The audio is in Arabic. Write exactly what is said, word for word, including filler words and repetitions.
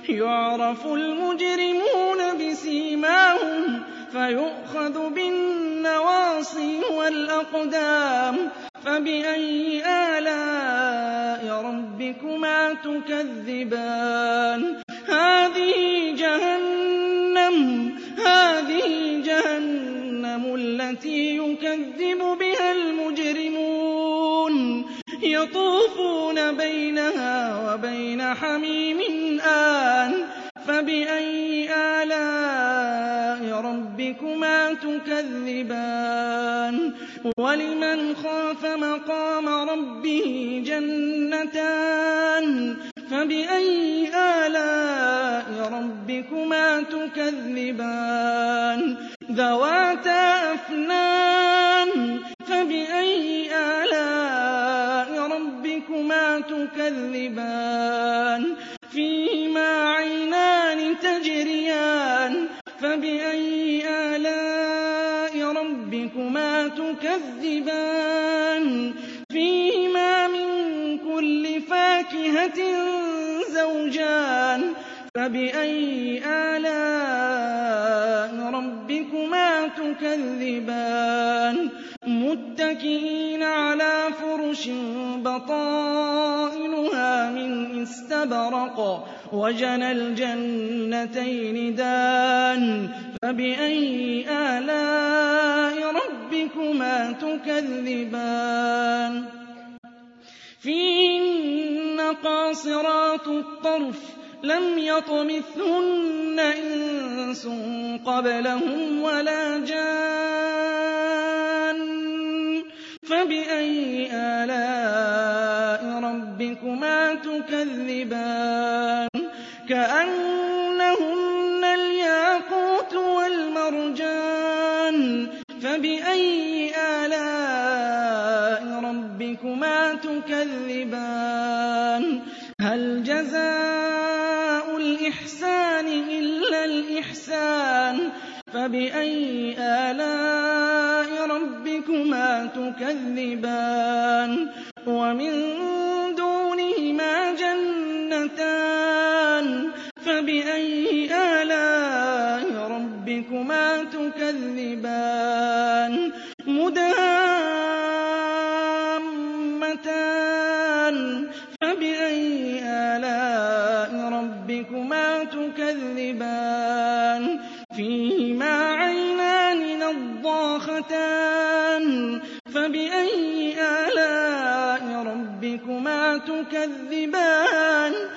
يُعْرَفُ الْمُجْرِمُونَ بِسِيمَاهُمْ فَيُؤْخَذُ بِالنَّوَاصِي وَالْأَقْدَامِ فَبِأَيِّ آلَاءِ رَبِّكُمَا تُكَذِّبَانِ هَٰذِهِ جَهَنَّمُ هَٰذِهِ جَهَنَّمُ الَّتِي يُكَذِّبُ بِهَا الْمُجْرِمُونَ يَطُوفُونَ بَيْنَهَا وَبَيْنَ حَمِيمٍ آنٍ فَبِأَيِّ آلَاءِ رَبِّكُمَا تُكَذِّبَانِ وَلِمَنْ خَافَ مَقَامَ رَبِّهِ جَنَّتَانِ فَبِأَيِّ آلَاءِ رَبِّكُمَا تُكَذِّبَانِ ذَوَاتَا أَفْنَانٍ فَبِأَيِّ آلَاءِ رَبِّكُمَا تُكَذِّبَانِ فِيهِمَا عَيْنَانِ تَجْرِيَانِ فَبِأَيِّ آلَاءِ رَبِّكُمَا تُكَذِّبَانِ فِيهِمَا مِن كُلِّ فَاكِهَةٍ زَوْجَانِ فَبِأَيِّ آلَاءِ رَبِّكُمَا تُكَذِّبَانِ مُتَّكِئِينَ عَلَىٰ فُرُشٍ بَطَائِنُهَا مِنْ إِسْتَبْرَقٍ وَجَنَى الْجَنَّتَيْنِ دَانٍ فَبِأَيِّ آلَاءِ رَبِّكُمَا تُكَذِّبَانِ فِيهِنَّ قَاصِرَاتُ الطَّرْفِ لَمْ يَطْمِثْهُنَّ إِنسٌ قَبْلَهُمْ وَلَا جَانٌّ فَبِأَيِّ آلَاءِ رَبِّكُمَا تُكَذِّبَانِ كَأَنَّهُنَّ الْيَاقُوتُ وَالْمَرْجَانُ فَبِأَيِّ آلَاءِ رَبِّكُمَا تُكَذِّبَانِ هَلْ جَزَاءُ الْإِحْسَانِ إِلَّا الْإِحْسَانُ فَبِأَيِّ آلَاءِ رَبِّكُمَا تُكَذِّبَانِ وَمِن دُونِهِمَا جَنَّتَانِ فَبِأَيِّ آلَاءِ رَبِّكُمَا تُكَذِّبَانِ مُدْهَامَّتَانِ فَبِأَيِّ آلَاءِ رَبِّكُمَا تُكَذِّبَانِ فِيهِمَا عَيْنَانِ نَضَّاخَتَانِ فَبِأَيِّ آلَاءِ رَبِّكُمَا تُكَذِّبَانِ